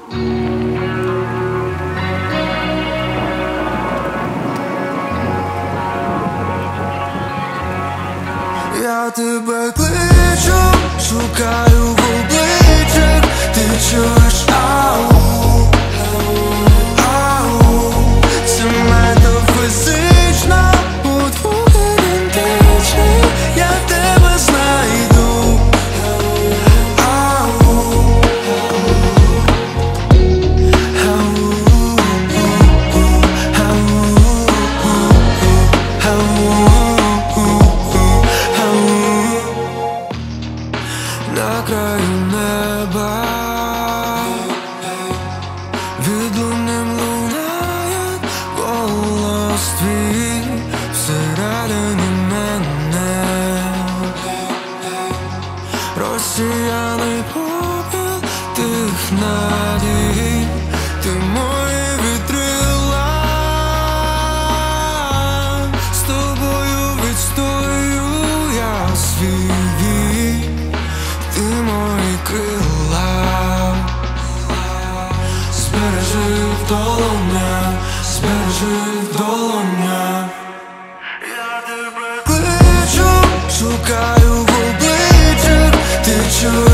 Я тебе кличу, шукаю в обличчях, ти чуєш ау, ау. Це метафізично у двох ідентичних, я тебе знайду. Ау, на краю неба відлунним лунає голос твій всередині мене. Розсіяний попіл тих надій, ти мої вітрила, з тобою відстою я свій вік. Ти мої крила, збережи в долонях, збережи в долонях. Я тебе кличу, шукаю в обличчях, ти чуєш